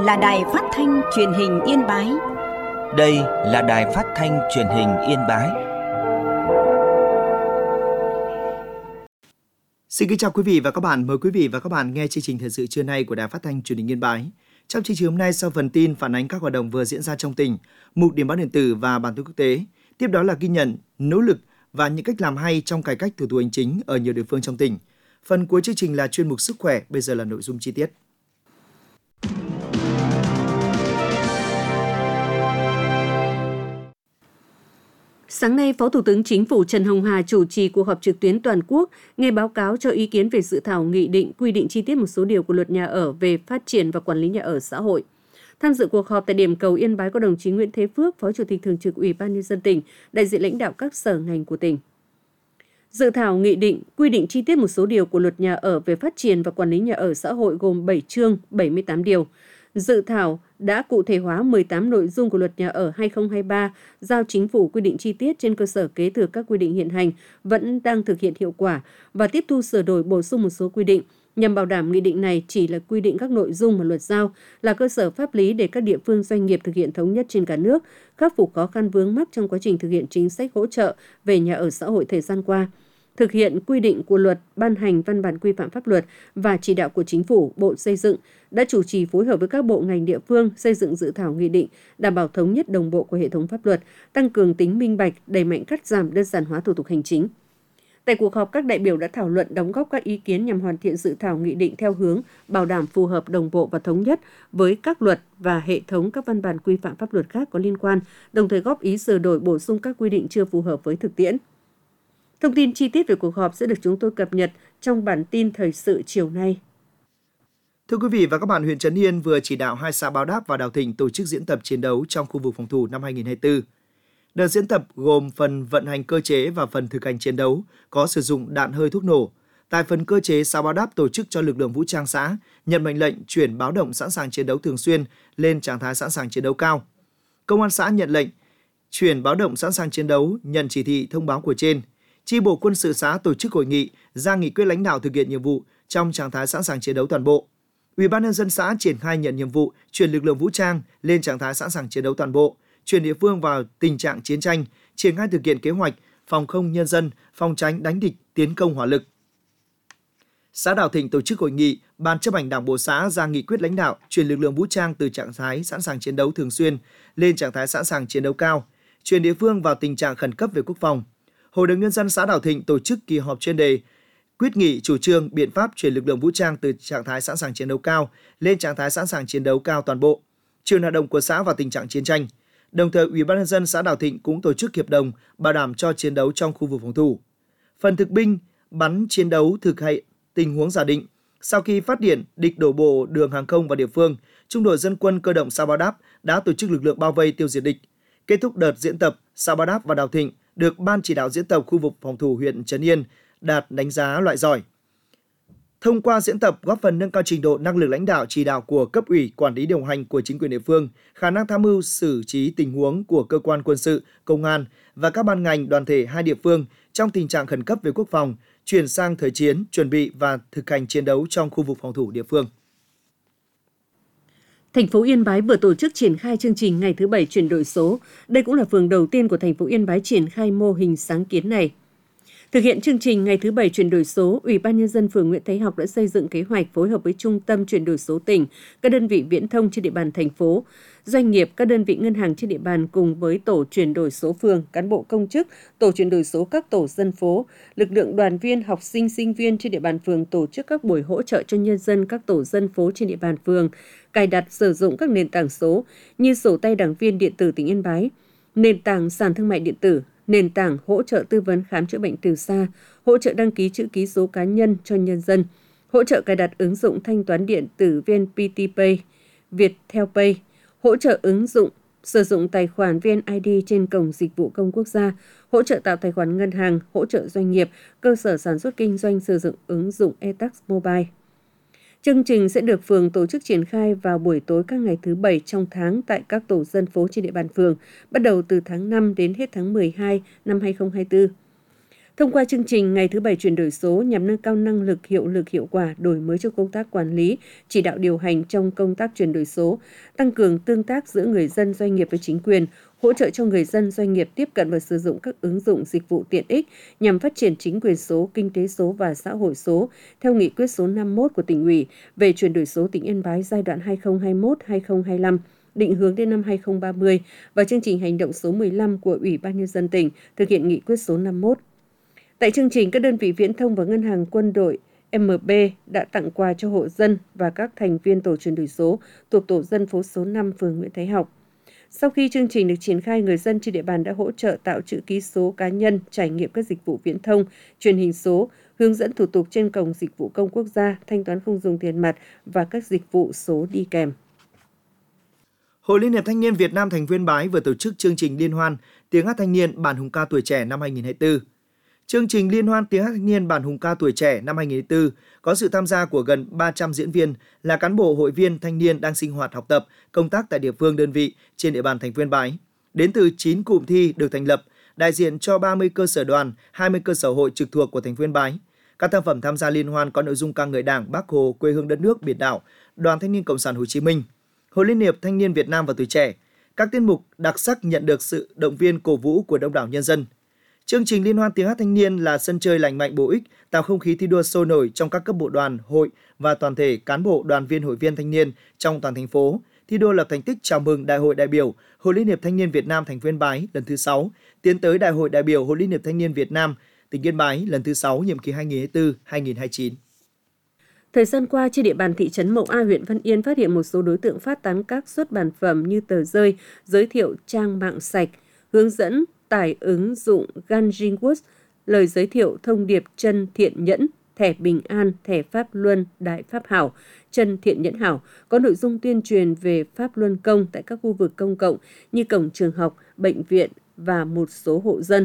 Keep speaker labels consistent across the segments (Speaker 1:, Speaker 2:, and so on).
Speaker 1: là Đài Phát thanh Truyền hình Yên Bái.
Speaker 2: Đây là Đài Phát thanh Truyền hình Yên Bái.
Speaker 3: Xin kính chào quý vị và các bạn. Mời quý vị và các bạn nghe chương trình thời sự trưa nay của Đài Phát thanh Truyền hình Yên Bái. Trong chương trình hôm nay, sau phần tin phản ánh các hoạt động vừa diễn ra trong tỉnh, mục điểm báo điện tử và bản tin quốc tế, tiếp đó là ghi nhận, nỗ lực và những cách làm hay trong cải cách thủ tục hành chính ở nhiều địa phương trong tỉnh. Phần cuối chương trình là chuyên mục sức khỏe, bây giờ là nội dung chi tiết.
Speaker 4: Sáng nay, Phó Thủ tướng Chính phủ Trần Hồng Hà chủ trì cuộc họp trực tuyến toàn quốc, nghe báo cáo cho ý kiến về dự thảo nghị định quy định chi tiết một số điều của Luật Nhà ở về phát triển và quản lý nhà ở xã hội. Tham dự cuộc họp tại điểm cầu Yên Bái có đồng chí Nguyễn Thế Phước, Phó Chủ tịch Thường trực Ủy ban Nhân dân tỉnh, đại diện lãnh đạo các sở ngành của tỉnh. Dự thảo nghị định quy định chi tiết một số điều của Luật Nhà ở về phát triển và quản lý nhà ở xã hội gồm 7 chương, 78 điều. Dự thảo đã cụ thể hóa 18 nội dung của Luật Nhà ở 2023, giao Chính phủ quy định chi tiết trên cơ sở kế thừa các quy định hiện hành vẫn đang thực hiện hiệu quả và tiếp thu sửa đổi bổ sung một số quy định, nhằm bảo đảm nghị định này chỉ là quy định các nội dung mà luật giao, là cơ sở pháp lý để các địa phương doanh nghiệp thực hiện thống nhất trên cả nước, khắc phục khó khăn vướng mắc trong quá trình thực hiện chính sách hỗ trợ về nhà ở xã hội thời gian qua, thực hiện quy định của luật, ban hành văn bản quy phạm pháp luật và chỉ đạo của Chính phủ, Bộ Xây dựng đã chủ trì phối hợp với các bộ ngành địa phương xây dựng dự thảo nghị định, đảm bảo thống nhất đồng bộ của hệ thống pháp luật, tăng cường tính minh bạch, đẩy mạnh cắt giảm đơn giản hóa thủ tục hành chính. Tại cuộc họp, các đại biểu đã thảo luận đóng góp các ý kiến nhằm hoàn thiện dự thảo nghị định theo hướng bảo đảm phù hợp, đồng bộ và thống nhất với các luật và hệ thống các văn bản quy phạm pháp luật khác có liên quan, đồng thời góp ý sửa đổi bổ sung các quy định chưa phù hợp với thực tiễn. Thông tin chi tiết về cuộc họp sẽ được chúng tôi cập nhật trong bản tin thời sự chiều nay.
Speaker 3: Thưa quý vị và các bạn, huyện Trấn Yên vừa chỉ đạo 2 xã Báo Đáp và Đào Thịnh tổ chức diễn tập chiến đấu trong khu vực phòng thủ năm 2024. Đợt diễn tập gồm phần vận hành cơ chế và phần thực hành chiến đấu có sử dụng đạn hơi thuốc nổ. Tại phần cơ chế, xã Báo Đáp tổ chức cho lực lượng vũ trang xã nhận mệnh lệnh chuyển báo động sẵn sàng chiến đấu thường xuyên lên trạng thái sẵn sàng chiến đấu cao. Công an xã nhận lệnh chuyển báo động sẵn sàng chiến đấu, nhận chỉ thị thông báo của trên. Chi bộ quân sự xã tổ chức hội nghị ra nghị quyết lãnh đạo thực hiện nhiệm vụ trong trạng thái sẵn sàng chiến đấu toàn bộ. Ủy ban nhân dân xã triển khai nhận nhiệm vụ chuyển lực lượng vũ trang lên trạng thái sẵn sàng chiến đấu toàn bộ, chuyển địa phương vào tình trạng chiến tranh, triển khai thực hiện kế hoạch phòng không nhân dân, phòng tránh đánh địch, tiến công hỏa lực. Xã Đào Thịnh tổ chức hội nghị, Ban chấp hành Đảng bộ xã ra nghị quyết lãnh đạo chuyển lực lượng vũ trang từ trạng thái sẵn sàng chiến đấu thường xuyên lên trạng thái sẵn sàng chiến đấu cao, chuyển địa phương vào tình trạng khẩn cấp về quốc phòng. Hội đồng nhân dân xã Đào Thịnh tổ chức kỳ họp chuyên đề quyết nghị chủ trương biện pháp chuyển lực lượng vũ trang từ trạng thái sẵn sàng chiến đấu cao lên trạng thái sẵn sàng chiến đấu cao toàn bộ, chuyển hoạt động của xã vào tình trạng chiến tranh. Đồng thời, Ủy ban nhân dân xã Đào Thịnh cũng tổ chức hiệp đồng bảo đảm cho chiến đấu trong khu vực phòng thủ. Phần thực binh bắn chiến đấu thực hiện tình huống giả định. Sau khi phát điện địch đổ bộ đường hàng không vào địa phương, Trung đội Dân quân Cơ động xã Báo Đáp đã tổ chức lực lượng bao vây tiêu diệt địch. Kết thúc đợt diễn tập, xã Báo Đáp và Đào Thịnh được Ban chỉ đạo diễn tập khu vực phòng thủ huyện Trấn Yên đạt đánh giá loại giỏi. Thông qua diễn tập góp phần nâng cao trình độ năng lực lãnh đạo chỉ đạo của cấp ủy, quản lý điều hành của chính quyền địa phương, khả năng tham mưu xử trí tình huống của cơ quan quân sự, công an và các ban ngành đoàn thể hai địa phương trong tình trạng khẩn cấp về quốc phòng, chuyển sang thời chiến, chuẩn bị và thực hành chiến đấu trong khu vực phòng thủ địa phương.
Speaker 4: Thành phố Yên Bái vừa tổ chức triển khai chương trình ngày thứ 7 chuyển đổi số. Đây cũng là phường đầu tiên của thành phố Yên Bái triển khai mô hình sáng kiến này. Thực hiện chương trình ngày thứ 7 chuyển đổi số, Ủy ban nhân dân phường Nguyễn Thái Học đã xây dựng kế hoạch phối hợp với Trung tâm chuyển đổi số tỉnh, các đơn vị viễn thông trên địa bàn thành phố, doanh nghiệp, các đơn vị ngân hàng trên địa bàn cùng với tổ chuyển đổi số phường, cán bộ công chức, tổ chuyển đổi số các tổ dân phố, lực lượng đoàn viên, học sinh, sinh viên trên địa bàn phường tổ chức các buổi hỗ trợ cho nhân dân các tổ dân phố trên địa bàn phường, cài đặt sử dụng các nền tảng số như sổ tay đảng viên điện tử tỉnh Yên Bái, nền tảng sàn thương mại điện tử, nền tảng hỗ trợ tư vấn khám chữa bệnh từ xa, hỗ trợ đăng ký chữ ký số cá nhân cho nhân dân, hỗ trợ cài đặt ứng dụng thanh toán điện tử VNPT Pay, Viettel Pay, hỗ trợ ứng dụng sử dụng tài khoản VNID trên cổng dịch vụ công quốc gia, hỗ trợ tạo tài khoản ngân hàng, hỗ trợ doanh nghiệp, cơ sở sản xuất kinh doanh sử dụng ứng dụng eTax Mobile. Chương trình sẽ được phường tổ chức triển khai vào buổi tối các ngày thứ 7 trong tháng tại các tổ dân phố trên địa bàn phường, bắt đầu từ tháng 5 đến hết tháng 12 năm 2024. Thông qua chương trình Ngày thứ Bảy chuyển đổi số nhằm nâng cao năng lực, hiệu quả, đổi mới trong công tác quản lý, chỉ đạo điều hành trong công tác chuyển đổi số, tăng cường tương tác giữa người dân, doanh nghiệp với chính quyền, hỗ trợ cho người dân, doanh nghiệp tiếp cận và sử dụng các ứng dụng dịch vụ tiện ích nhằm phát triển chính quyền số, kinh tế số và xã hội số, theo nghị quyết số 51 của Tỉnh ủy về chuyển đổi số tỉnh Yên Bái giai đoạn 2021-2025. Định hướng đến năm 2030 và chương trình hành động số 15 của Ủy ban Nhân dân tỉnh thực hiện nghị quyết số 51. Tại chương trình, các đơn vị viễn thông và ngân hàng quân đội MB đã tặng quà cho hộ dân và các thành viên tổ chuyển đổi số thuộc tổ dân phố số 5 phường Nguyễn Thái Học. Sau khi chương trình được triển khai, người dân trên địa bàn đã hỗ trợ tạo chữ ký số cá nhân, trải nghiệm các dịch vụ viễn thông, truyền hình số, hướng dẫn thủ tục trên cổng dịch vụ công quốc gia, thanh toán không dùng tiền mặt và các dịch vụ số đi kèm.
Speaker 3: Hội Liên hiệp Thanh niên Việt Nam thành phố Yên Bái vừa tổ chức chương trình liên hoan tiếng hát thanh niên bản hùng ca tuổi trẻ năm 2024. Chương trình liên hoan tiếng hát thanh niên bản hùng ca tuổi trẻ năm 2024 có sự tham gia của gần 300 diễn viên là cán bộ hội viên thanh niên đang sinh hoạt học tập, công tác tại địa phương đơn vị trên địa bàn thành phố Yên Bái. Đến từ 9 cụm thi được thành lập, đại diện cho 30 cơ sở đoàn, 20 cơ sở hội trực thuộc của thành phố Yên Bái. Các tác phẩm tham gia liên hoan có nội dung ca ngợi Đảng, Bác Hồ, quê hương đất nước, biển đảo, Đoàn Thanh niên Cộng sản Hồ Chí Minh, Hội Liên hiệp Thanh niên Việt Nam và tuổi trẻ. Các tiết mục đặc sắc nhận được sự động viên cổ vũ của đông đảo nhân dân. Chương trình liên hoan tiếng hát thanh niên là sân chơi lành mạnh bổ ích, tạo không khí thi đua sôi nổi trong các cấp bộ đoàn, hội và toàn thể cán bộ, đoàn viên, hội viên thanh niên trong toàn thành phố, thi đua lập thành tích chào mừng Đại hội đại biểu Hội Liên hiệp Thanh niên Việt Nam thành phố Yên Bái lần thứ 6, tiến tới Đại hội đại biểu Hội Liên hiệp Thanh niên Việt Nam tỉnh Yên Bái lần thứ 6 nhiệm kỳ 2024-2029.
Speaker 4: Thời gian qua, trên địa bàn thị trấn Mậu A, huyện Văn Yên phát hiện một số đối tượng phát tán các xuất bản phẩm như tờ rơi, giới thiệu trang mạng sạch, hướng dẫn tải ứng dụng Ganjinwood, lời giới thiệu thông điệp chân thiện nhẫn, thẻ bình an, thẻ pháp luân, đại pháp hảo, chân thiện nhẫn hảo, có nội dung tuyên truyền về pháp luân công tại các khu vực công cộng như cổng trường học, bệnh viện và một số hộ dân.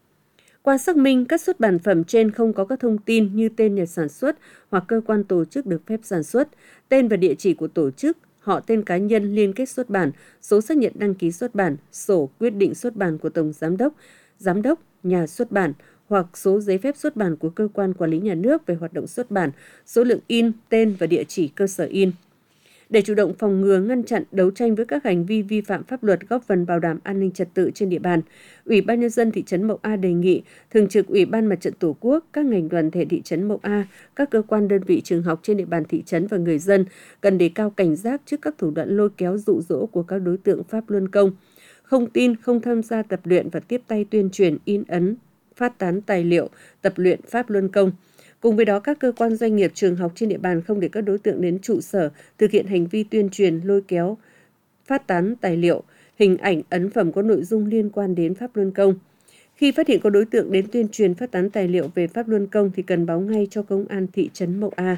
Speaker 4: Qua xác minh, các xuất bản phẩm trên không có các thông tin như tên nhà sản xuất hoặc cơ quan tổ chức được phép sản xuất, tên và địa chỉ của tổ chức, họ tên cá nhân liên kết xuất bản, số xác nhận đăng ký xuất bản, sổ quyết định xuất bản của Tổng Giám đốc, nhà xuất bản hoặc số giấy phép xuất bản của cơ quan quản lý nhà nước về hoạt động xuất bản, số lượng in, tên và địa chỉ cơ sở in. Để chủ động phòng ngừa, ngăn chặn, đấu tranh với các hành vi vi phạm pháp luật, góp phần bảo đảm an ninh trật tự trên địa bàn, Ủy ban Nhân dân thị trấn Mậu A đề nghị Thường trực Ủy ban Mặt trận Tổ quốc, các ngành đoàn thể thị trấn Mậu A, các cơ quan đơn vị trường học trên địa bàn thị trấn và người dân cần đề cao cảnh giác trước các thủ đoạn lôi kéo dụ dỗ của các đối tượng pháp luân công, không tin, không tham gia tập luyện và tiếp tay tuyên truyền, in ấn, phát tán tài liệu, tập luyện pháp luân công. Cùng với đó, các cơ quan doanh nghiệp, trường học trên địa bàn không để các đối tượng đến trụ sở thực hiện hành vi tuyên truyền, lôi kéo, phát tán tài liệu, hình ảnh, ấn phẩm có nội dung liên quan đến pháp luân công. Khi phát hiện có đối tượng đến tuyên truyền, phát tán tài liệu về pháp luân công thì cần báo ngay cho công an thị trấn Mậu A.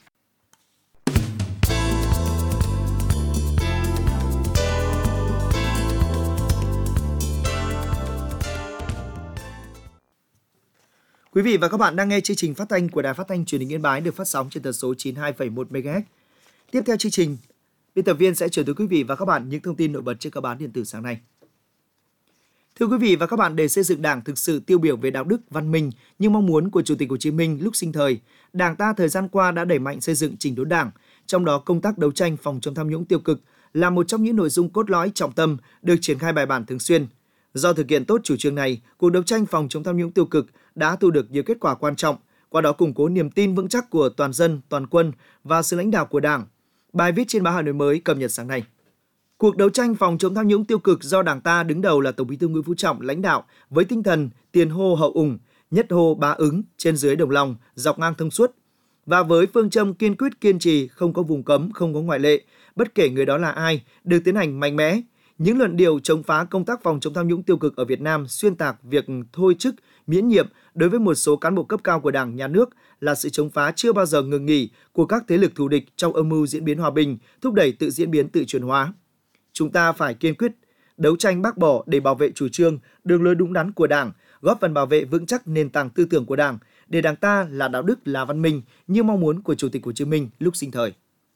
Speaker 3: Quý vị và các bạn đang nghe chương trình phát thanh của Đài Phát thanh Truyền hình Yên Bái được phát sóng trên tần số 92,1 MHz. Tiếp theo chương trình, biên tập viên sẽ chuyển tới quý vị và các bạn những thông tin nổi bật trên các báo điện tử sáng nay. Thưa quý vị và các bạn, để xây dựng Đảng thực sự tiêu biểu về đạo đức, văn minh như mong muốn của Chủ tịch Hồ Chí Minh lúc sinh thời, Đảng ta thời gian qua đã đẩy mạnh xây dựng chỉnh đốn Đảng, trong đó công tác đấu tranh phòng chống tham nhũng tiêu cực là một trong những nội dung cốt lõi trọng tâm được triển khai bài bản thường xuyên. Do thực hiện tốt chủ trương này, cuộc đấu tranh phòng chống tham nhũng tiêu cực đã thu được nhiều kết quả quan trọng, qua đó củng cố niềm tin vững chắc của toàn dân, toàn quân và sự lãnh đạo của Đảng. Bài viết trên báo Hà Nội Mới cập nhật sáng nay. Cuộc đấu tranh phòng chống tham nhũng tiêu cực do Đảng ta đứng đầu là Tổng Bí thư Nguyễn Phú Trọng lãnh đạo với tinh thần tiền hô hậu ủng, nhất hô bá ứng, trên dưới đồng lòng, dọc ngang thông suốt. Và với phương châm kiên quyết kiên trì, không có vùng cấm, không có ngoại lệ, bất kể người đó là ai, được tiến hành mạnh mẽ. Những luận điệu chống phá công tác phòng chống tham nhũng tiêu cực ở Việt Nam xuyên tạc việc thôi chức, miễn nhiệm đối với một số cán bộ cấp cao của Đảng, Nhà nước là sự chống phá chưa bao giờ ngừng nghỉ của các thế lực thù địch trong âm mưu diễn biến hòa bình, thúc đẩy tự diễn biến tự chuyển hóa. Chúng ta phải kiên quyết đấu tranh bác bỏ để bảo vệ chủ trương, đường lối đúng đắn của Đảng, góp phần bảo vệ vững chắc nền tảng tư tưởng của Đảng, để Đảng ta là đạo đức, là văn minh như mong muốn của Chủ tịch Hồ Chí Minh lúc sinh thời.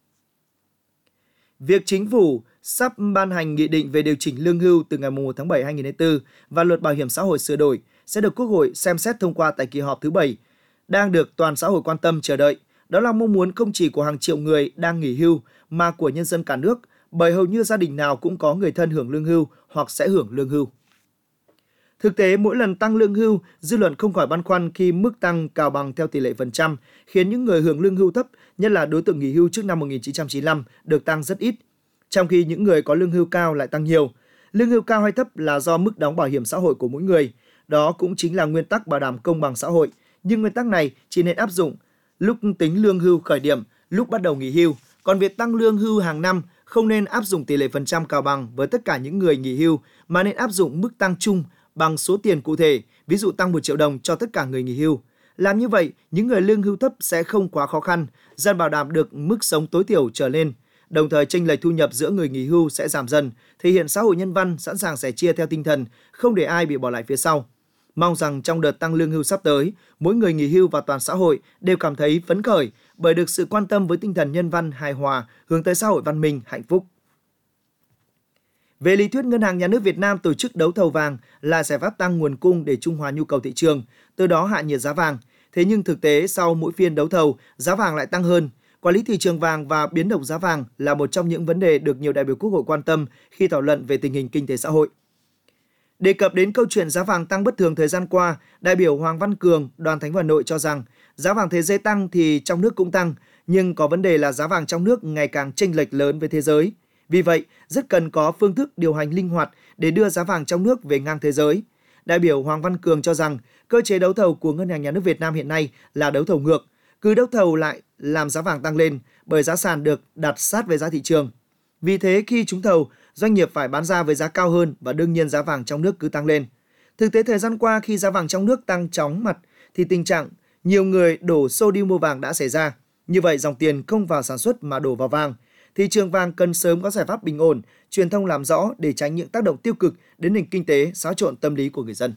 Speaker 3: Việc Chính phủ sắp ban hành nghị định về điều chỉnh lương hưu từ ngày 1 tháng 7 2024 và luật bảo hiểm xã hội sửa đổi sẽ được Quốc hội xem xét thông qua tại kỳ họp thứ 7, đang được toàn xã hội quan tâm chờ đợi. Đó là mong muốn không chỉ của hàng triệu người đang nghỉ hưu mà của nhân dân cả nước, bởi hầu như gia đình nào cũng có người thân hưởng lương hưu hoặc sẽ hưởng lương hưu. Thực tế, mỗi lần tăng lương hưu, dư luận không khỏi băn khoăn khi mức tăng cào bằng theo tỷ lệ phần trăm, khiến những người hưởng lương hưu thấp, nhất là đối tượng nghỉ hưu trước năm 1995, được tăng rất ít, trong khi những người có lương hưu cao lại tăng nhiều. Lương hưu cao hay thấp là do mức đóng bảo hiểm xã hội của mỗi người. Đó cũng chính là nguyên tắc bảo đảm công bằng xã hội. Nhưng nguyên tắc này chỉ nên áp dụng lúc tính lương hưu khởi điểm, lúc bắt đầu nghỉ hưu. Còn việc tăng lương hưu hàng năm không nên áp dụng tỷ lệ phần trăm cào bằng với tất cả những người nghỉ hưu, mà nên áp dụng mức tăng chung bằng số tiền cụ thể, ví dụ tăng 1 triệu đồng cho tất cả người nghỉ hưu. Làm như vậy, những người lương hưu thấp sẽ không quá khó khăn, dần bảo đảm được mức sống tối thiểu trở lên. Đồng thời, chênh lệch thu nhập giữa người nghỉ hưu sẽ giảm dần, thể hiện xã hội nhân văn sẵn sàng sẻ chia theo tinh thần không để ai bị bỏ lại phía sau. Mong rằng trong đợt tăng lương hưu sắp tới, mỗi người nghỉ hưu và toàn xã hội đều cảm thấy phấn khởi bởi được sự quan tâm với tinh thần nhân văn hài hòa hướng tới xã hội văn minh, hạnh phúc. Về lý thuyết, Ngân hàng Nhà nước Việt Nam tổ chức đấu thầu vàng là giải pháp tăng nguồn cung để trung hòa nhu cầu thị trường, từ đó hạ nhiệt giá vàng. Thế nhưng thực tế, sau mỗi phiên đấu thầu, giá vàng lại tăng hơn. Quản lý thị trường vàng và biến động giá vàng là một trong những vấn đề được nhiều đại biểu Quốc hội quan tâm khi thảo luận về tình hình kinh tế xã hội. Đề cập đến câu chuyện giá vàng tăng bất thường thời gian qua, đại biểu Hoàng Văn Cường, Đoàn Thành phố Hà Nội cho rằng giá vàng thế giới tăng thì trong nước cũng tăng, nhưng có vấn đề là giá vàng trong nước ngày càng chênh lệch lớn với thế giới. Vì vậy, rất cần có phương thức điều hành linh hoạt để đưa giá vàng trong nước về ngang thế giới. Đại biểu Hoàng Văn Cường cho rằng cơ chế đấu thầu của Ngân hàng Nhà nước Việt Nam hiện nay là đấu thầu ngược, cứ đấu thầu lại làm giá vàng tăng lên bởi giá sàn được đặt sát với giá thị trường. Vì thế, khi trúng thầu, doanh nghiệp phải bán ra với giá cao hơn và đương nhiên giá vàng trong nước cứ tăng lên. Thực tế thời gian qua, khi giá vàng trong nước tăng chóng mặt thì tình trạng nhiều người đổ xô đi mua vàng đã xảy ra. Như vậy, dòng tiền không vào sản xuất mà đổ vào vàng. Thị trường vàng cần sớm có giải pháp bình ổn, truyền thông làm rõ để tránh những tác động tiêu cực đến nền kinh tế, xáo trộn tâm lý của người dân.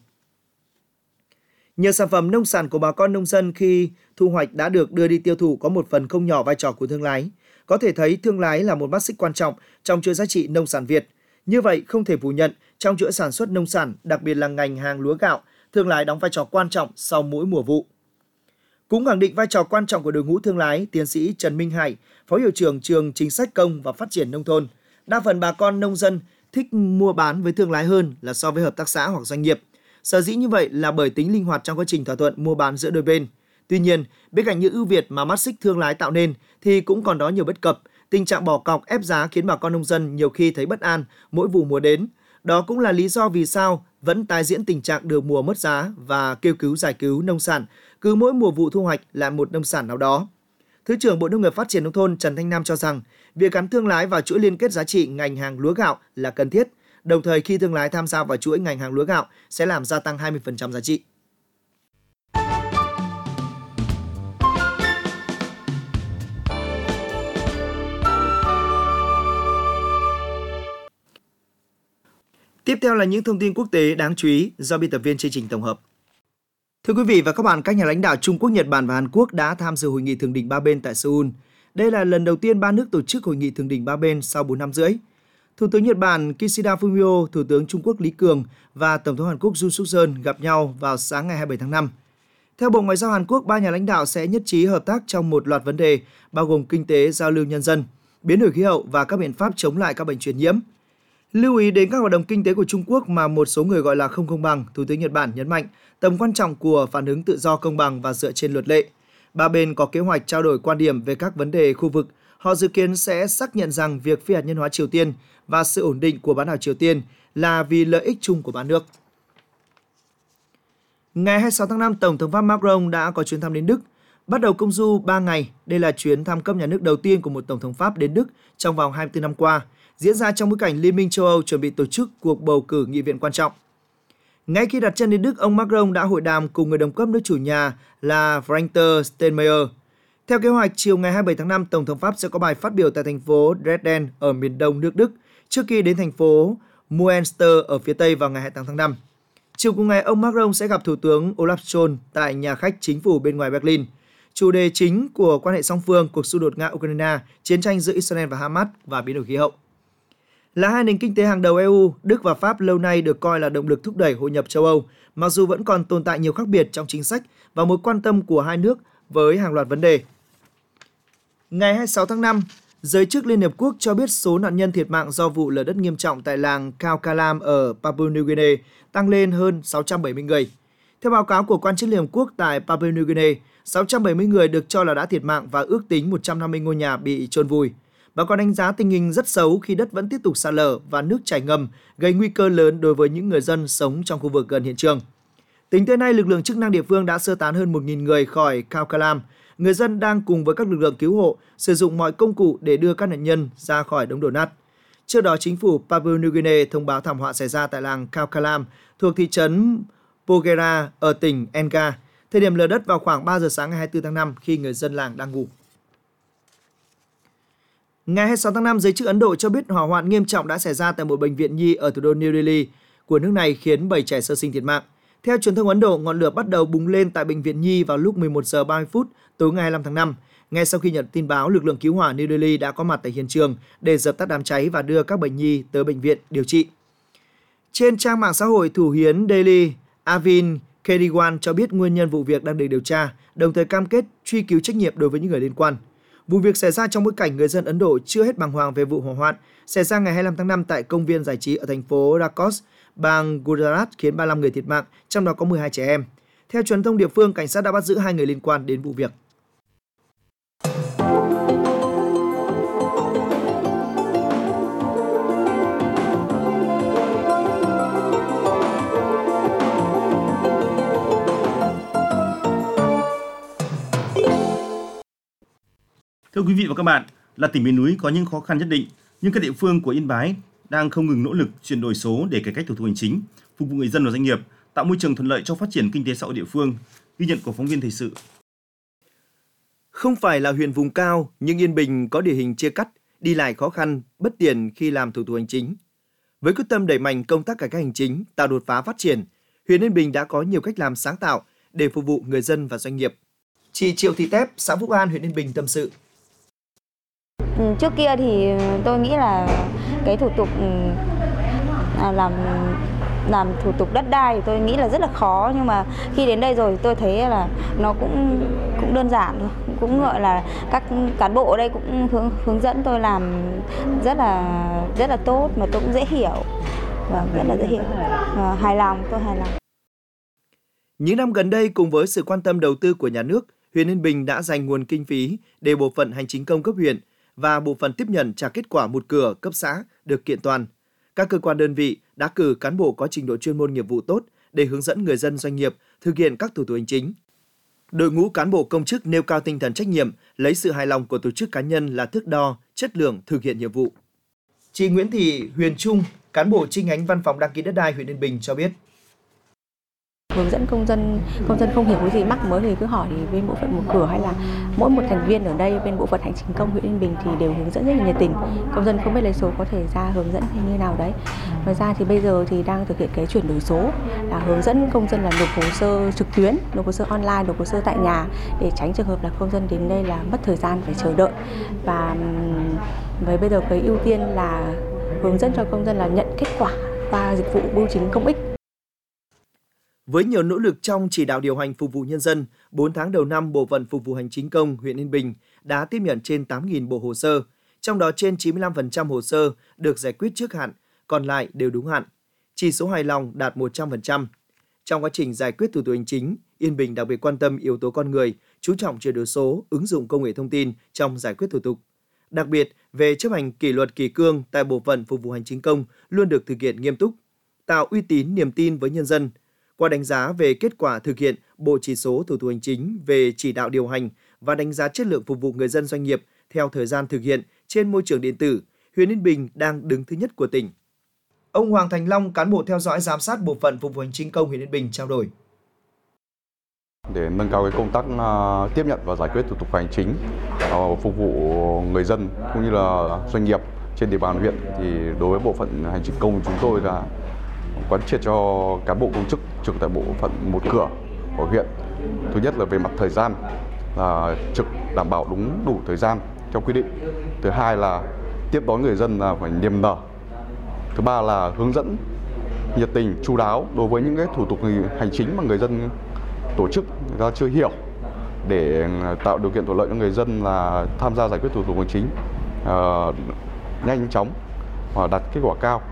Speaker 3: Nhiều sản phẩm nông sản của bà con nông dân khi thu hoạch đã được đưa đi tiêu thụ có một phần không nhỏ vai trò của thương lái. Có thể thấy thương lái là một mắt xích quan trọng trong chuỗi giá trị nông sản Việt. Như vậy, không thể phủ nhận, trong chuỗi sản xuất nông sản, đặc biệt là ngành hàng lúa gạo, thương lái đóng vai trò quan trọng sau mỗi mùa vụ. Cũng khẳng định vai trò quan trọng của đội ngũ thương lái, tiến sĩ Trần Minh Hải, Phó Hiệu trưởng Trường Chính sách Công và Phát triển Nông thôn. Đa phần bà con nông dân thích mua bán với thương lái hơn là so với hợp tác xã hoặc doanh nghiệp. Sở dĩ như vậy là bởi tính linh hoạt trong quá trình thỏa thuận mua bán giữa đôi bên. Tuy nhiên, bên cạnh những ưu việt mà mắt xích thương lái tạo nên thì cũng còn đó nhiều bất cập. Tình trạng bỏ cọc ép giá khiến bà con nông dân nhiều khi thấy bất an mỗi vụ mùa đến. Đó cũng là lý do vì sao vẫn tái diễn tình trạng được mùa mất giá và kêu cứu giải cứu nông sản, cứ mỗi mùa vụ thu hoạch lại một nông sản nào đó. Thứ trưởng Bộ Nông nghiệp Phát triển Nông thôn Trần Thanh Nam cho rằng việc gắn thương lái vào chuỗi liên kết giá trị ngành hàng lúa gạo là cần thiết. Đồng thời, khi thương lái tham gia vào chuỗi ngành hàng lúa gạo sẽ làm gia tăng 20% giá trị. Tiếp theo là những thông tin quốc tế đáng chú ý do biên tập viên chương trình tổng hợp. Thưa quý vị và các bạn, các nhà lãnh đạo Trung Quốc, Nhật Bản và Hàn Quốc đã tham dự hội nghị thượng đỉnh ba bên tại Seoul. Đây là lần đầu tiên ba nước tổ chức hội nghị thượng đỉnh ba bên sau 4 năm rưỡi. Thủ tướng Nhật Bản Kishida Fumio, Thủ tướng Trung Quốc Lý Cường và Tổng thống Hàn Quốc Yoon Suk Yeol gặp nhau vào sáng ngày 27 tháng 5. Theo Bộ Ngoại giao Hàn Quốc, ba nhà lãnh đạo sẽ nhất trí hợp tác trong một loạt vấn đề, bao gồm kinh tế, giao lưu nhân dân, biến đổi khí hậu và các biện pháp chống lại các bệnh truyền nhiễm. Lưu ý đến các hoạt động kinh tế của Trung Quốc mà một số người gọi là không công bằng, Thủ tướng Nhật Bản nhấn mạnh tầm quan trọng của phản ứng tự do, công bằng và dựa trên luật lệ. Ba bên có kế hoạch trao đổi quan điểm về các vấn đề khu vực. Họ dự kiến sẽ xác nhận rằng việc phi hạt nhân hóa Triều Tiên và sự ổn định của bán đảo Triều Tiên là vì lợi ích chung của ba nước. Ngày 26 tháng 5, Tổng thống Pháp Macron đã có chuyến thăm đến Đức. Bắt đầu công du 3 ngày, đây là chuyến thăm cấp nhà nước đầu tiên của một Tổng thống Pháp đến Đức trong vòng 24 năm qua, diễn ra trong bối cảnh Liên minh châu Âu chuẩn bị tổ chức cuộc bầu cử nghị viện quan trọng. Ngay khi đặt chân đến Đức, ông Macron đã hội đàm cùng người đồng cấp nước chủ nhà là Frank-Walter Steinmeier. Theo kế hoạch, chiều ngày 27 tháng 5, Tổng thống Pháp sẽ có bài phát biểu tại thành phố Dresden ở miền đông nước Đức, trước khi đến thành phố Münster ở phía Tây vào ngày 28 tháng 5. Chiều cùng ngày, ông Macron sẽ gặp Thủ tướng Olaf Scholz tại nhà khách chính phủ bên ngoài Berlin. Chủ đề chính của quan hệ song phương, cuộc xung đột Nga-Ukraine, chiến tranh giữa Israel và Hamas và biến đổi khí hậu. Là hai nền kinh tế hàng đầu EU, Đức và Pháp lâu nay được coi là động lực thúc đẩy hội nhập châu Âu, mặc dù vẫn còn tồn tại nhiều khác biệt trong chính sách và mối quan tâm của hai nước với hàng loạt vấn đề. Ngày 26 tháng 5, giới chức Liên Hợp Quốc cho biết số nạn nhân thiệt mạng do vụ lở đất nghiêm trọng tại làng Khao Kalam ở Papua New Guinea tăng lên hơn 670 người. Theo báo cáo của quan chức Liên Hợp Quốc tại Papua New Guinea, 670 người được cho là đã thiệt mạng và ước tính 150 ngôi nhà bị chôn vùi. Báo cáo đánh giá tình hình rất xấu khi đất vẫn tiếp tục sạt lở và nước chảy ngầm gây nguy cơ lớn đối với những người dân sống trong khu vực gần hiện trường. Tính tới nay, lực lượng chức năng địa phương đã sơ tán hơn 1.000 người khỏi Khao Kalam. Người dân đang cùng với các lực lượng cứu hộ sử dụng mọi công cụ để đưa các nạn nhân ra khỏi đống đổ nát. Trước đó, chính phủ Papua New Guinea thông báo thảm họa xảy ra tại làng Khao Kalam thuộc thị trấn Porgera ở tỉnh Enga. Thời điểm lở đất vào khoảng 3 giờ sáng ngày 24 tháng 5 khi người dân làng đang ngủ. Ngày 26 tháng 5, giới chức Ấn Độ cho biết hỏa hoạn nghiêm trọng đã xảy ra tại một bệnh viện nhi ở thủ đô New Delhi của nước này khiến 7 trẻ sơ sinh thiệt mạng. Theo truyền thông Ấn Độ, ngọn lửa bắt đầu bùng lên tại bệnh viện nhi vào lúc 11 giờ 30 phút tối ngày 25 tháng 5. Ngay sau khi nhận tin báo, lực lượng cứu hỏa New Delhi đã có mặt tại hiện trường để dập tắt đám cháy và đưa các bệnh nhi tới bệnh viện điều trị. Trên trang mạng xã hội, thủ hiến Delhi Arvind Kejriwal cho biết nguyên nhân vụ việc đang được điều tra, đồng thời cam kết truy cứu trách nhiệm đối với những người liên quan. Vụ việc xảy ra trong bối cảnh người dân Ấn Độ chưa hết bàng hoàng về vụ hỏa hoạn xảy ra ngày 25 tháng 5 tại công viên giải trí ở thành phố Rajkot, bang Gujarat khiến 35 người thiệt mạng, trong đó có 12 trẻ em. Theo truyền thông địa phương, cảnh sát đã bắt giữ 2 người liên quan đến vụ việc.
Speaker 5: Thưa quý vị và các bạn, là tỉnh miền núi có những khó khăn nhất định, nhưng các địa phương của Yên Bái đang không ngừng nỗ lực chuyển đổi số để cải cách thủ tục hành chính, phục vụ người dân và doanh nghiệp, tạo môi trường thuận lợi cho phát triển kinh tế xã hội địa phương. Ghi nhận của phóng viên thời sự.
Speaker 3: Không phải là huyện vùng cao, nhưng Yên Bình có địa hình chia cắt, đi lại khó khăn, bất tiện khi làm thủ tục hành chính. Với quyết tâm đẩy mạnh công tác cải cách hành chính, tạo đột phá phát triển, huyện Yên Bình đã có nhiều cách làm sáng tạo để phục vụ người dân và doanh nghiệp. Chị Triệu Thị Tép, xã Phúc An, huyện Yên Bình tâm sự.
Speaker 6: Trước kia thì tôi nghĩ là cái thủ tục làm thủ tục đất đai thì tôi nghĩ là rất là khó, nhưng mà khi đến đây rồi tôi thấy là nó cũng đơn giản thôi, cũng gọi là các cán bộ ở đây cũng hướng dẫn tôi làm rất là tốt, mà tôi cũng dễ hiểu và rất là dễ hiểu, hài lòng, tôi hài lòng.
Speaker 3: Những năm gần đây, cùng với sự quan tâm đầu tư của nhà nước, huyện Yên Bình đã dành nguồn kinh phí để bộ phận hành chính công cấp huyện và bộ phận tiếp nhận trả kết quả một cửa cấp xã được kiện toàn. Các cơ quan đơn vị đã cử cán bộ có trình độ chuyên môn nghiệp vụ tốt để hướng dẫn người dân doanh nghiệp thực hiện các thủ tục hành chính. Đội ngũ cán bộ công chức nêu cao tinh thần trách nhiệm, lấy sự hài lòng của tổ chức cá nhân là thước đo chất lượng thực hiện nhiệm vụ. Chị Nguyễn Thị Huyền Trung, cán bộ chi nhánh văn phòng đăng ký đất đai huyện Yên Bình cho biết.
Speaker 7: Hướng dẫn công dân không hiểu cái gì mắc mới thì cứ hỏi thì bên bộ phận một cửa hay là mỗi một thành viên ở đây bên bộ phận hành chính công huyện Yên Bình thì đều hướng dẫn rất là nhiệt tình. Công dân không biết lấy số có thể ra hướng dẫn hay như nào đấy. Ngoài ra thì bây giờ thì đang thực hiện cái chuyển đổi số là hướng dẫn công dân là nộp hồ sơ trực tuyến, nộp hồ sơ online, nộp hồ sơ tại nhà để tránh trường hợp là công dân đến đây là mất thời gian phải chờ đợi. Và với bây giờ cái ưu tiên là hướng dẫn cho công dân là nhận kết quả qua dịch vụ bưu chính công ích.
Speaker 3: Với nhiều nỗ lực trong chỉ đạo điều hành phục vụ nhân dân, 4 tháng đầu năm, Bộ phận Phục vụ Hành chính công huyện Yên Bình đã tiếp nhận trên 8.000 bộ hồ sơ, trong đó trên 95% hồ sơ được giải quyết trước hạn, còn lại đều đúng hạn. Chỉ số hài lòng đạt 100%. Trong quá trình giải quyết thủ tục hành chính, Yên Bình đặc biệt quan tâm yếu tố con người, chú trọng chuyển đổi số, ứng dụng công nghệ thông tin trong giải quyết thủ tục. Đặc biệt, về chấp hành kỷ luật kỷ cương tại Bộ phận Phục vụ Hành chính công luôn được thực hiện nghiêm túc, tạo uy tín niềm tin với nhân dân. Qua đánh giá về kết quả thực hiện bộ chỉ số thủ tục hành chính về chỉ đạo điều hành và đánh giá chất lượng phục vụ người dân doanh nghiệp theo thời gian thực hiện trên môi trường điện tử, huyện Yên Bình đang đứng thứ nhất của tỉnh. Ông Hoàng Thành Long, cán bộ theo dõi giám sát bộ phận Phục vụ Hành chính công huyện Yên Bình trao đổi.
Speaker 8: Để nâng cao cái công tác tiếp nhận và giải quyết thủ tục hành chính phục vụ người dân cũng như là doanh nghiệp trên địa bàn huyện, thì đối với bộ phận hành chính công chúng tôi là quán triệt cho cán bộ công chức trực tại bộ phận một cửa của huyện. Thứ nhất là về mặt thời gian là trực đảm bảo đúng đủ thời gian theo quy định. Thứ hai là tiếp đón người dân là phải niềm nở Thứ ba là hướng dẫn nhiệt tình, chu đáo đối với những cái thủ tục hành chính mà người dân tổ chức người ta chưa hiểu, để tạo điều kiện thuận lợi cho người dân là tham gia giải quyết thủ tục hành chính nhanh chóng và đạt kết quả cao.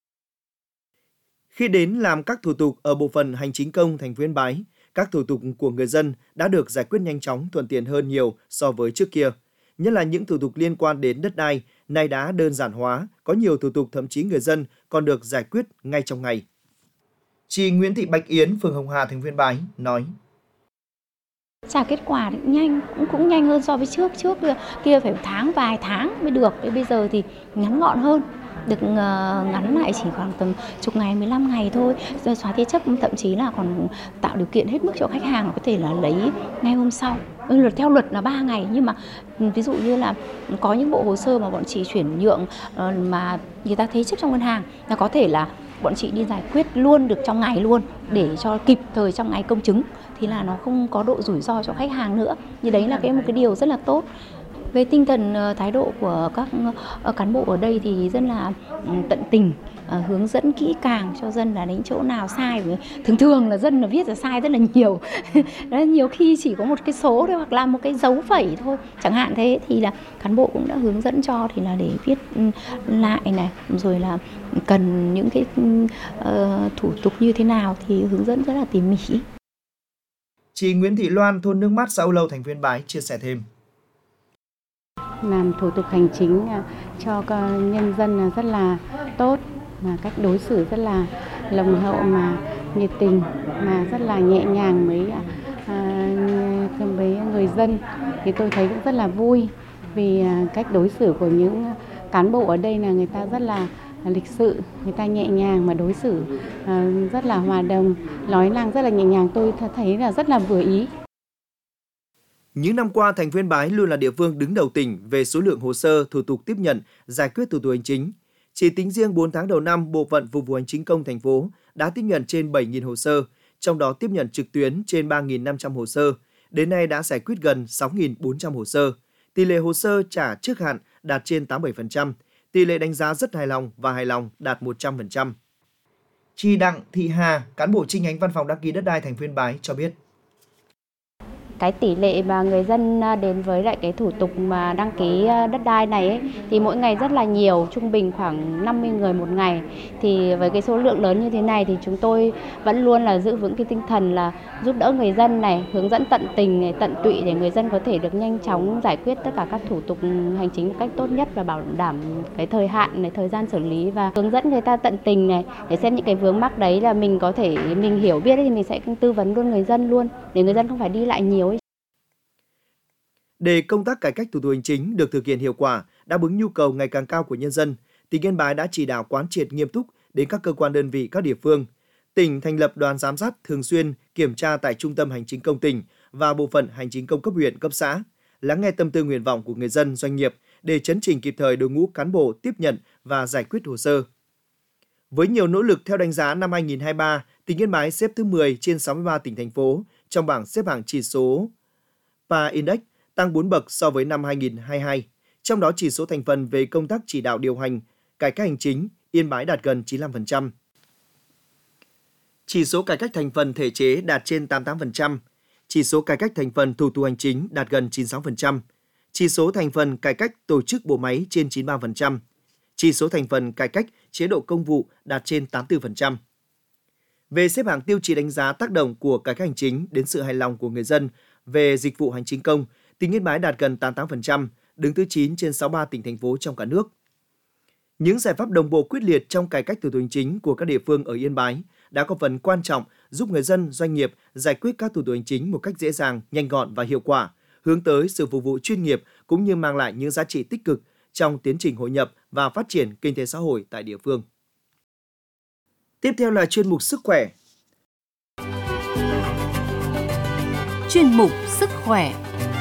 Speaker 3: Khi đến làm các thủ tục ở bộ phận hành chính công thành phố Yên Bái, các thủ tục của người dân đã được giải quyết nhanh chóng, thuận tiện hơn nhiều so với trước kia. Nhất là những thủ tục liên quan đến đất đai, nay đã đơn giản hóa, có nhiều thủ tục thậm chí người dân còn được giải quyết ngay trong ngày. Chị Nguyễn Thị Bạch Yến, phường Hồng Hà, thành phố Yên Bái nói:
Speaker 9: trả kết quả cũng nhanh, cũng nhanh hơn so với trước kia phải vài tháng mới được, bây giờ thì ngắn gọn hơn, được ngắn lại chỉ khoảng tầm chục ngày, 15 ngày thôi. Rồi xóa thế chấp thậm chí là còn tạo điều kiện hết mức cho khách hàng có thể là lấy ngay hôm sau. Theo luật là 3 ngày, nhưng mà ví dụ như là có những bộ hồ sơ mà bọn chị chuyển nhượng mà người ta thế chấp trong ngân hàng là có thể là bọn chị đi giải quyết luôn được trong ngày luôn, để cho kịp thời trong ngày công chứng, thì là nó không có độ rủi ro cho khách hàng nữa. Như đấy là một cái điều rất là tốt. Về tinh thần thái độ của các cán bộ ở đây thì rất là tận tình, hướng dẫn kỹ càng cho dân là đến chỗ nào sai. Thường là dân là viết là sai rất là nhiều. Nhiều khi chỉ có một cái số thôi hoặc là một cái dấu phẩy thôi, chẳng hạn thế, thì là cán bộ cũng đã hướng dẫn cho thì là để viết lại này, rồi là cần những cái thủ tục như thế nào thì hướng dẫn rất là tỉ mỉ.
Speaker 3: Chị Nguyễn Thị Loan, thôn Nước Mát, xã Âu Lâu, thành phố Yên Bái chia sẻ thêm:
Speaker 10: làm thủ tục hành chính cho nhân dân rất là tốt, mà cách đối xử rất là nồng hậu, mà nhiệt tình, mà rất là nhẹ nhàng với người dân, thì tôi thấy cũng rất là vui, vì cách đối xử của những cán bộ ở đây là người ta rất là lịch sự, người ta nhẹ nhàng mà đối xử rất là hòa đồng, nói năng rất là nhẹ nhàng, tôi thấy là rất là vừa ý.
Speaker 3: Những năm qua, thành phố Yên Bái luôn là địa phương đứng đầu tỉnh về số lượng hồ sơ, thủ tục tiếp nhận, giải quyết thủ tục hành chính. Chỉ tính riêng 4 tháng đầu năm, Bộ phận Phục vụ Hành chính công thành phố đã tiếp nhận trên 7.000 hồ sơ, trong đó tiếp nhận trực tuyến trên 3.500 hồ sơ. Đến nay đã giải quyết gần 6.400 hồ sơ. Tỷ lệ hồ sơ trả trước hạn đạt trên 87%, tỷ lệ đánh giá rất hài lòng và hài lòng đạt 100%. Chị Đặng Thị Hà, cán bộ chi nhánh Văn phòng đăng ký đất đai thành phố Yên Bái cho biết:
Speaker 11: cái tỷ lệ mà người dân đến với lại cái thủ tục mà đăng ký đất đai này ấy, thì mỗi ngày rất là nhiều, trung bình khoảng 50 người một ngày. Thì với cái số lượng lớn như thế này thì chúng tôi vẫn luôn là giữ vững cái tinh thần là giúp đỡ người dân này, hướng dẫn tận tình này, tận tụy để người dân có thể được nhanh chóng giải quyết tất cả các thủ tục hành chính một cách tốt nhất và bảo đảm cái thời hạn này, thời gian xử lý, và hướng dẫn người ta tận tình này để xem những cái vướng mắc đấy là mình có thể mình hiểu biết thì mình sẽ tư vấn luôn người dân luôn, để người dân không phải đi lại nhiều.
Speaker 3: Để công tác cải cách thủ tục hành chính được thực hiện hiệu quả, đáp ứng nhu cầu ngày càng cao của nhân dân, tỉnh Yên Bái đã chỉ đạo quán triệt nghiêm túc đến các cơ quan đơn vị, các địa phương. Tỉnh thành lập đoàn giám sát thường xuyên kiểm tra tại Trung tâm Hành chính công tỉnh và bộ phận Hành chính công cấp huyện, cấp xã, lắng nghe tâm tư nguyện vọng của người dân, doanh nghiệp để chấn chỉnh kịp thời đội ngũ cán bộ tiếp nhận và giải quyết hồ sơ. Với nhiều nỗ lực, theo đánh giá năm 2023, tỉnh Yên Bái xếp thứ 10 trên 63 tỉnh thành phố trong bảng xếp hạng chỉ số PA Index, tăng 4 bậc so với năm 2022. Trong đó chỉ số thành phần về công tác chỉ đạo điều hành, cải cách hành chính, Yên Bái đạt gần 95%. Chỉ số cải cách thành phần thể chế đạt trên 88%. Chỉ số cải cách thành phần thủ tục hành chính đạt gần 96%. Chỉ số thành phần cải cách tổ chức bộ máy trên 93%. Chỉ số thành phần cải cách chế độ công vụ đạt trên 84%. Về xếp hạng tiêu chí đánh giá tác động của cải cách hành chính đến sự hài lòng của người dân về dịch vụ hành chính công, tỉnh Yên Bái đạt gần 88%, đứng thứ 9 trên 63 tỉnh thành phố trong cả nước. Những giải pháp đồng bộ quyết liệt trong cải cách thủ tục hành chính của các địa phương ở Yên Bái đã có phần quan trọng giúp người dân, doanh nghiệp giải quyết các thủ tục hành chính một cách dễ dàng, nhanh gọn và hiệu quả, hướng tới sự phục vụ chuyên nghiệp cũng như mang lại những giá trị tích cực trong tiến trình hội nhập và phát triển kinh tế xã hội tại địa phương. Tiếp theo là chuyên mục Sức khỏe.
Speaker 1: Chuyên mục Sức khỏe.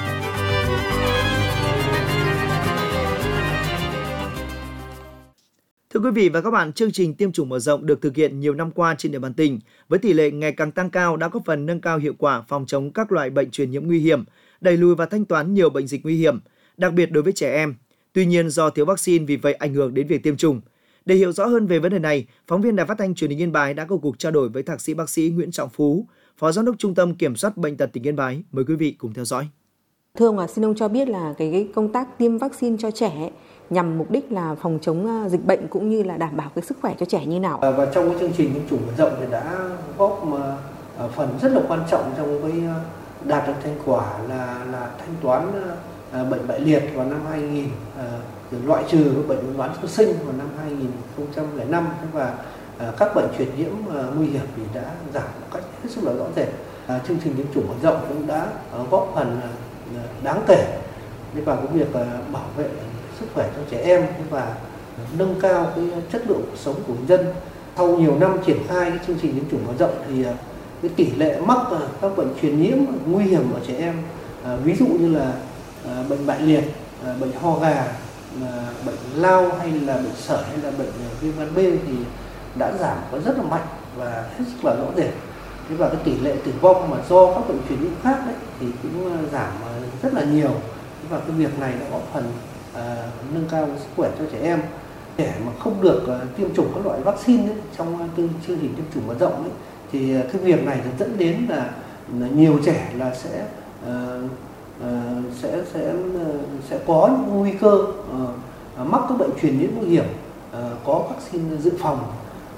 Speaker 3: Thưa quý vị và các bạn, chương trình tiêm chủng mở rộng được thực hiện nhiều năm qua trên địa bàn tỉnh với tỷ lệ ngày càng tăng cao đã góp phần nâng cao hiệu quả phòng chống các loại bệnh truyền nhiễm nguy hiểm, đẩy lùi và thanh toán nhiều bệnh dịch nguy hiểm, đặc biệt đối với trẻ em. Tuy nhiên, do thiếu vaccine vì vậy ảnh hưởng đến việc tiêm chủng. Để hiểu rõ hơn về vấn đề này, phóng viên Đài Phát thanh Truyền hình Yên Bái đã có cuộc trao đổi với Thạc sĩ bác sĩ Nguyễn Trọng Phú, Phó Giám đốc Trung tâm Kiểm soát Bệnh tật tỉnh Yên Bái. Mời quý vị cùng theo dõi.
Speaker 12: Thưa ông, xin ông cho biết là cái công tác tiêm vaccine cho trẻ nhằm mục đích là phòng chống dịch bệnh cũng như là đảm bảo cái sức khỏe cho trẻ như nào?
Speaker 13: Và trong cái chương trình tiêm chủng mở rộng thì đã góp phần rất là quan trọng trong cái đạt được thành quả là thanh toán bệnh bại liệt vào năm 2000, rồi loại trừ bệnh uốn ván sơ sinh vào năm 2005 và các bệnh truyền nhiễm nguy hiểm thì đã giảm một cách hết sức là rõ rệt. Chương trình tiêm chủng mở rộng cũng đã góp phần đáng kể vào cái việc bảo vệ sức khỏe cho trẻ em và nâng cao cái chất lượng cuộc sống của người dân. Sau nhiều năm triển khai cái chương trình tiêm chủng mở rộng thì cái tỷ lệ mắc các bệnh truyền nhiễm nguy hiểm ở trẻ em, ví dụ như là bệnh bại liệt, bệnh ho gà, bệnh lao hay là bệnh sởi hay là bệnh viêm gan B thì đã giảm có rất là mạnh và hết sức là rõ rệt. Và cái tỷ lệ tử vong mà do các bệnh truyền nhiễm khác đấy thì cũng giảm rất là nhiều. Và cái việc này đã góp phần nâng cao sức khỏe cho trẻ em. Trẻ mà không được tiêm chủng các loại vaccine ấy, trong chương trình tiêm chủng mở rộng ấy, thì cái việc này dẫn đến là nhiều trẻ là sẽ có những nguy cơ mắc các bệnh truyền nhiễm nguy hiểm, có vaccine dự phòng,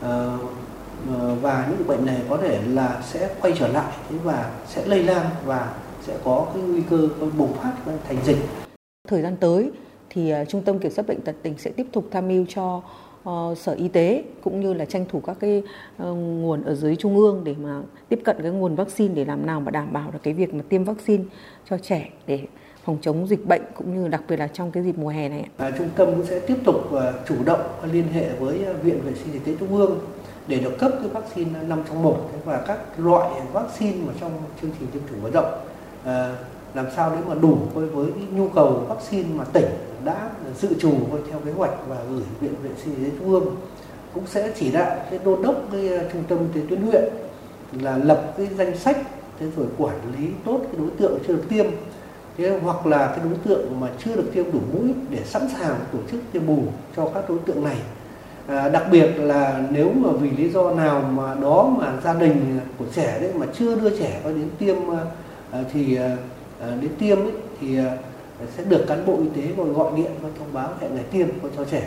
Speaker 13: và những bệnh này có thể là sẽ quay trở lại và sẽ lây lan và sẽ có cái nguy cơ bùng phát thành dịch.
Speaker 12: Thời gian tới thì Trung tâm Kiểm soát Bệnh tật tỉnh sẽ tiếp tục tham mưu cho Sở Y tế cũng như là tranh thủ các cái nguồn ở dưới trung ương để mà tiếp cận cái nguồn vaccine để làm nào mà đảm bảo được cái việc mà tiêm vaccine cho trẻ để phòng chống dịch bệnh cũng như đặc biệt là trong cái dịp mùa hè này.
Speaker 13: Trung tâm cũng sẽ tiếp tục chủ động liên hệ với Viện Vệ sinh Y tế Trung ương để được cấp cái vaccine 5 trong 1 và các loại vaccine mà trong chương trình tiêm chủng mở rộng, làm sao để mà đủ với cái nhu cầu vaccine mà tỉnh đã dự trù theo kế hoạch và gửi Viện Vệ sinh Y tế Trung ương. Cũng sẽ chỉ đạo cái đôn đốc cái trung tâm y tế tuyến huyện là lập cái danh sách, thế rồi quản lý tốt cái đối tượng chưa được tiêm, hoặc là cái đối tượng mà chưa được tiêm đủ mũi để sẵn sàng tổ chức tiêm bù cho các đối tượng này. Đặc biệt là nếu mà vì lý do nào mà đó mà gia đình của trẻ đấy mà chưa đưa trẻ vào đến tiêm thì đến tiêm ấy, thì sẽ được cán bộ y tế gọi điện và thông báo hẹn ngày tiêm cho trẻ.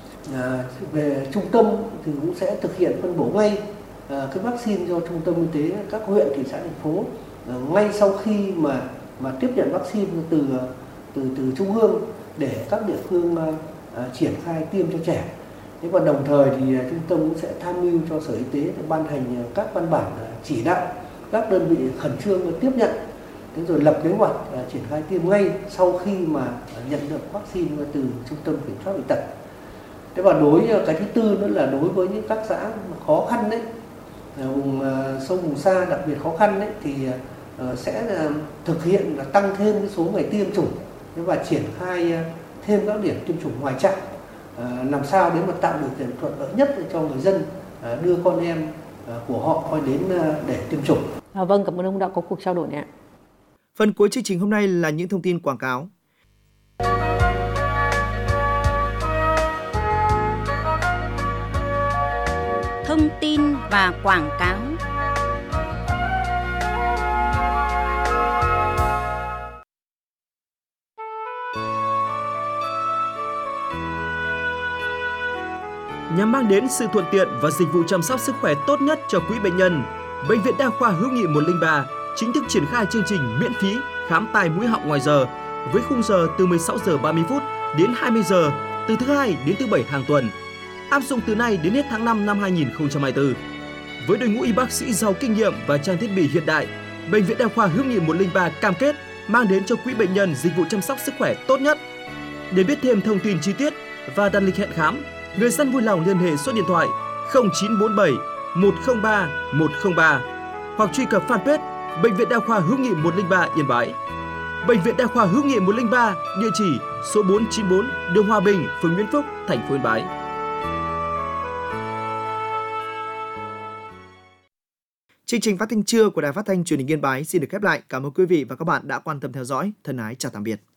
Speaker 13: Về trung tâm thì cũng sẽ thực hiện phân bổ ngay cái vaccine cho trung tâm y tế các huyện, thị xã, thành phố ngay sau khi mà tiếp nhận vaccine từ trung ương để các địa phương triển khai tiêm cho trẻ. Và đồng thời thì trung tâm cũng sẽ tham mưu cho Sở Y tế để ban hành các văn bản chỉ đạo các đơn vị khẩn trương tiếp nhận, rồi lập kế hoạch triển khai tiêm ngay sau khi mà nhận được vaccine từ Trung tâm Kiểm soát Bệnh tật. Và cái thứ tư nữa là đối với những các xã khó khăn đấy, vùng sâu vùng xa đặc biệt khó khăn đấy, thì sẽ thực hiện là tăng thêm cái số ngày tiêm chủng và triển khai thêm các điểm tiêm chủng ngoài trạm, làm sao để mà tạo điều kiện thuận lợi nhất cho người dân đưa con em của họ đến để tiêm chủng.
Speaker 12: Vâng, cảm ơn ông đã có cuộc trao đổi này ạ.
Speaker 3: Phần cuối chương trình hôm nay là những thông tin quảng cáo.
Speaker 1: Thông tin và quảng cáo.
Speaker 3: Nhằm mang đến sự thuận tiện và dịch vụ chăm sóc sức khỏe tốt nhất cho quý bệnh nhân, Bệnh viện Đa khoa Hữu Nghị 103 chính thức triển khai chương trình miễn phí khám tai mũi họng ngoài giờ với khung giờ từ 16 giờ 30 phút đến 20 giờ từ thứ Hai đến thứ Bảy hàng tuần, áp dụng từ nay đến hết tháng 5 năm 2024. Với đội ngũ y bác sĩ giàu kinh nghiệm và trang thiết bị hiện đại, Bệnh viện Đa khoa Hữu Nghị 103 cam kết mang đến cho quý bệnh nhân dịch vụ chăm sóc sức khỏe tốt nhất. Để biết thêm thông tin chi tiết và đặt lịch hẹn khám, người dân vui lòng liên hệ số điện thoại 0947 103 103 hoặc truy cập fanpage Bệnh viện Đa khoa Hữu Nghị 103 Yên Bái. Bệnh viện Đa khoa Hữu Nghị 103, địa chỉ số 494 đường Hòa Bình, phường Nguyễn Phúc, thành phố Yên Bái. Chương trình phát thanh trưa của Đài Phát thanh Truyền hình Yên Bái xin được khép lại. Cảm ơn quý vị và các bạn đã quan tâm theo dõi. Thân ái chào tạm biệt.